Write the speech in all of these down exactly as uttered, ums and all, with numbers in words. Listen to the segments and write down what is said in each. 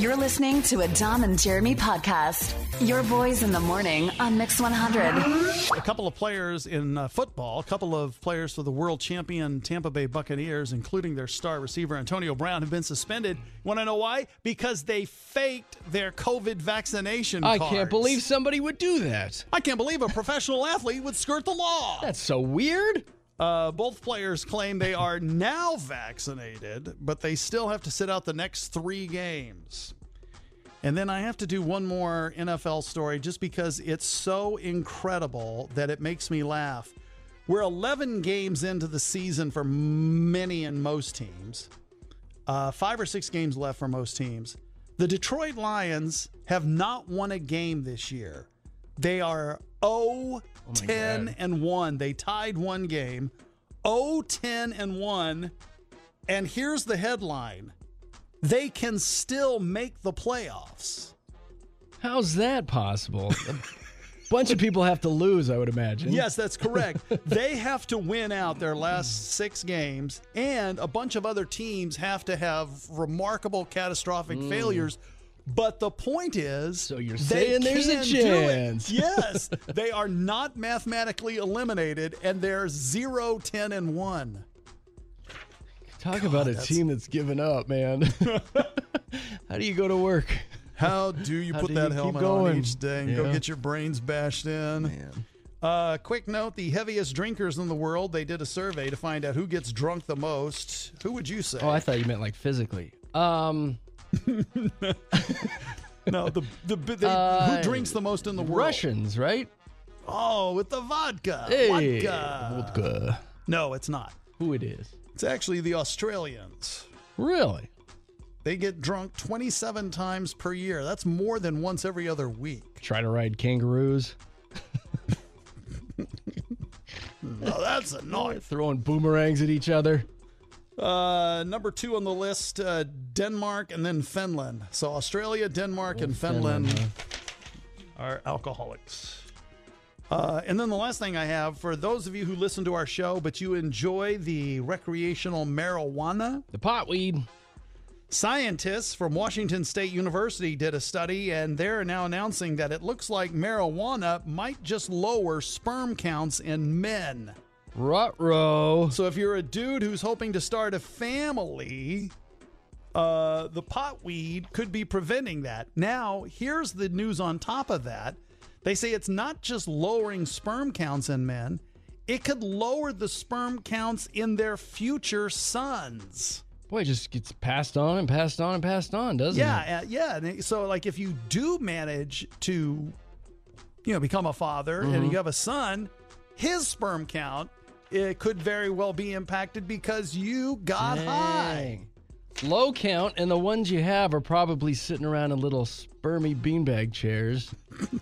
You're listening to a Dom and Jeremy podcast. Your boys in the morning on Mix one hundred. A couple of players in uh, football, a couple of players for the world champion Tampa Bay Buccaneers, including their star receiver Antonio Brown, have been suspended. Want to know why? Because they faked their COVID vaccination I cards. can't believe somebody would do that. I can't believe a professional athlete would skirt the law. That's so weird. Uh, both players claim they are now vaccinated, but they still have to sit out the next three games. And then I have to do one more N F L story just because it's so incredible that it makes me laugh. We're eleven games into the season for many and most teams. Uh, five or six games left for most teams. The Detroit Lions have not won a game this year. They are oh ten and one. They tied one game. oh ten and one. And here's the headline. They can still make the playoffs. How's that possible? A bunch of people have to lose, I would imagine. Yes, that's correct. They have to win out their last six games, and a bunch of other teams have to have remarkable, catastrophic mm. failures. But the point is, so you're saying there's a chance. Yes, they are not mathematically eliminated, and they're zero, ten, and one. Talk God, about a that's... team that's given up, man. How do you go to work? How do you How put do that you helmet going? on each day and yeah. go get your brains bashed in? Man. Uh, quick note, the heaviest drinkers in the world, they did a survey to find out who gets drunk the most. Who would you say? Oh, I thought you meant like physically. Um... No, the, the, the uh, who drinks the most in the world? Russians, right? Oh, with the vodka. Hey, vodka. vodka. No, it's not. Who it is? It's actually the Australians. Really? They get drunk twenty-seven times per year. That's more than once every other week. Try to ride kangaroos. No, that's annoying. Throwing boomerangs at each other. Uh, number two on the list, uh, Denmark and then Finland. So Australia, Denmark, oh, and Finland, Finland huh? are alcoholics. Uh, and then the last thing I have, for those of you who listen to our show, but you enjoy the recreational marijuana, the potweed. Scientists from Washington State University did a study, and they're now announcing that it looks like marijuana might just lower sperm counts in men. Ruh-roh. So if you're a dude who's hoping to start a family, uh, the potweed could be preventing that. Now, here's the news on top of that. They say it's not just lowering sperm counts in men. It could lower the sperm counts in their future sons. Boy, it just gets passed on and passed on and passed on, doesn't yeah, it? Yeah, yeah. So, like, if you do manage to, you know, become a father mm-hmm. and you have a son, his sperm count, it could very well be impacted because you got Dang. high. Low count, and the ones you have are probably sitting around in little spermy beanbag chairs.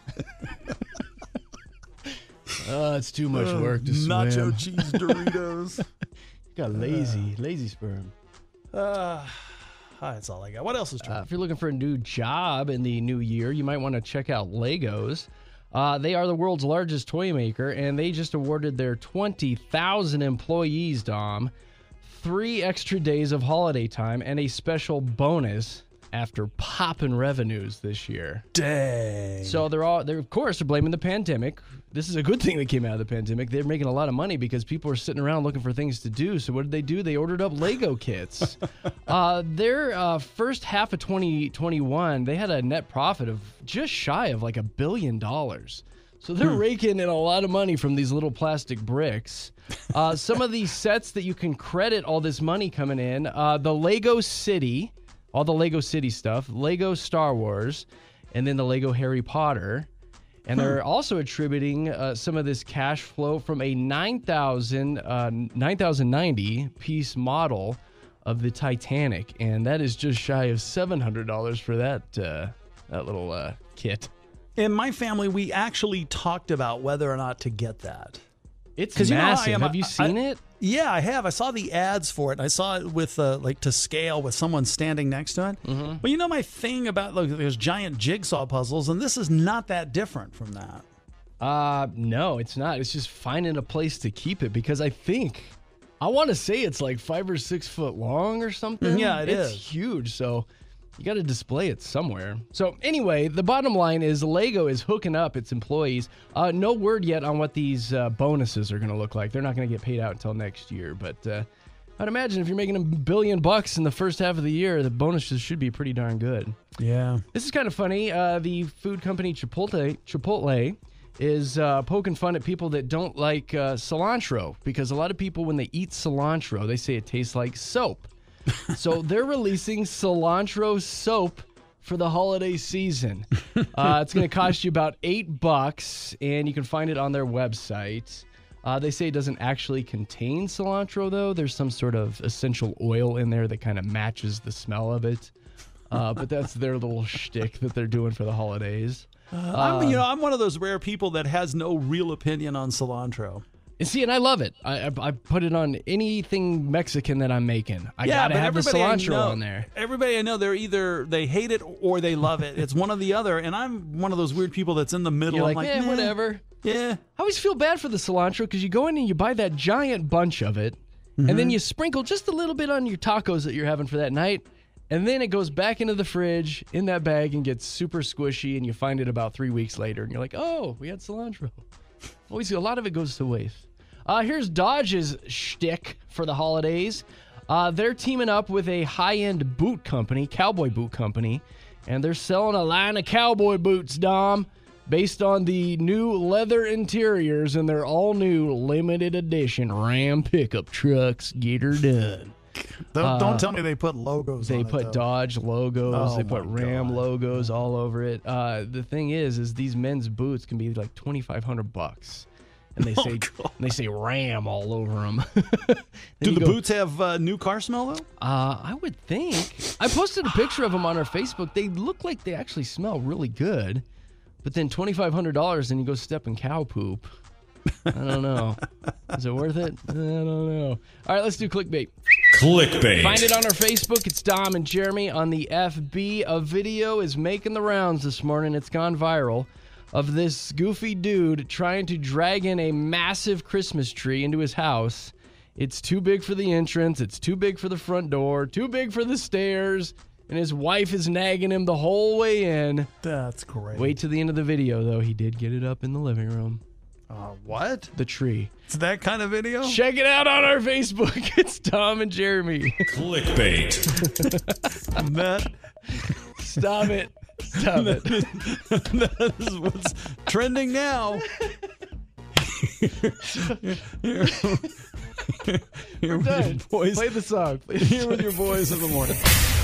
Oh, it's too much work to swim. Nacho cheese Doritos. You got lazy, uh, lazy sperm. Uh, that's all I got. What else is true? Uh, if you're looking for a new job in the new year, you might want to check out Legos. Uh, they are the world's largest toy maker, and they just awarded their twenty thousand employees, Dom, three extra days of holiday time and a special bonus after popping revenues this year. Dang. So they're all, they're of course, they're blaming the pandemic. This is a good thing that came out of the pandemic. They're making a lot of money because people are sitting around looking for things to do. So what did they do? They ordered up Lego kits. uh, their uh, first half of twenty twenty-one, they had a net profit of just shy of like a billion dollars. So they're raking in a lot of money from these little plastic bricks. Uh, some of these sets that you can credit all this money coming in, uh, the Lego City, all the Lego City stuff, Lego Star Wars, and then the Lego Harry Potter. And they're also attributing uh, some of this cash flow from a nine thousand ninety piece model of the Titanic. And that is just shy of seven hundred dollars for that, uh, that little uh, kit. In my family, we actually talked about whether or not to get that. It's massive. You know how I am, Have you seen I, it? Yeah, I have. I saw the ads for it. And I saw it with uh, like to scale with someone standing next to it. Mm-hmm. Well, you know my thing about like there's giant jigsaw puzzles, and this is not that different from that. Uh, no, it's not. It's just finding a place to keep it because I think I want to say it's like five or six foot long or something. Yeah, it it's is. huge. So You got to display it somewhere. So anyway, the bottom line is Lego is hooking up its employees. Uh, no word yet on what these uh, bonuses are going to look like. They're not going to get paid out until next year. But uh, I'd imagine if you're making a billion bucks in the first half of the year, the bonuses should be pretty darn good. Yeah. This is kind of funny. Uh, the food company Chipotle, Chipotle is uh, poking fun at people that don't like uh, cilantro, because a lot of people, when they eat cilantro, they say it tastes like soap. So they're releasing cilantro soap for the holiday season. Uh, it's going to cost you about eight bucks, and you can find it on their website. Uh, they say it doesn't actually contain cilantro, though. There's some sort of essential oil in there that kind of matches the smell of it. Uh, but that's their little shtick that they're doing for the holidays. Uh, I'm, you know, I'm one of those rare people that has no real opinion on cilantro. And see, and I love it. I, I I put it on anything Mexican that I'm making. I yeah, gotta have the cilantro know, on there. Everybody I know, they're either they hate it or they love it. It's one or the other. And I'm one of those weird people that's in the middle. You're I'm like, like, eh, nah, whatever. Yeah. I always feel bad for the cilantro because you go in and you buy that giant bunch of it, mm-hmm. and then you sprinkle just a little bit on your tacos that you're having for that night, and then it goes back into the fridge in that bag and gets super squishy, and you find it about three weeks later, and you're like, oh, we had cilantro. Always, a lot of it goes to waste. Uh, here's Dodge's shtick for the holidays. Uh, they're teaming up with a high-end boot company, cowboy boot company, and they're selling a line of cowboy boots, Dom, based on the new leather interiors in their all-new limited edition Ram pickup trucks. Get her done. Don't, Uh, don't tell me they put logos They on put it, though. Dodge logos. Oh, they put my Ram God. logos all over it. Uh, the thing is, is these men's boots can be like twenty-five hundred bucks. And they Oh, say God. and they say Ram all over them. Do the boots have uh, new car smell, though? Uh, I would think. I posted a picture of them on our Facebook. They look like they actually smell really good. But then twenty-five hundred dollars and you go step in cow poop. I don't know. Is it worth it? I don't know. All right, let's do clickbait. Clickbait. Find it on our Facebook. It's Dom and Jeremy on the F B. A video is making the rounds this morning. It's gone viral of this goofy dude trying to drag in a massive Christmas tree into his house. It's too big for the entrance. It's too big for the front door. Too big for the stairs. And his wife is nagging him the whole way in. That's great. Wait to the end of the video, though. He did get it up in the living room. Uh, what? The tree. It's that kind of video? Check it out on our Facebook. It's Tom and Jeremy. Clickbait. that, Stop it. Stop it. that is what's trending now. here, here, here We're with done. your boys. Play the song, please. Here with your boys in the morning.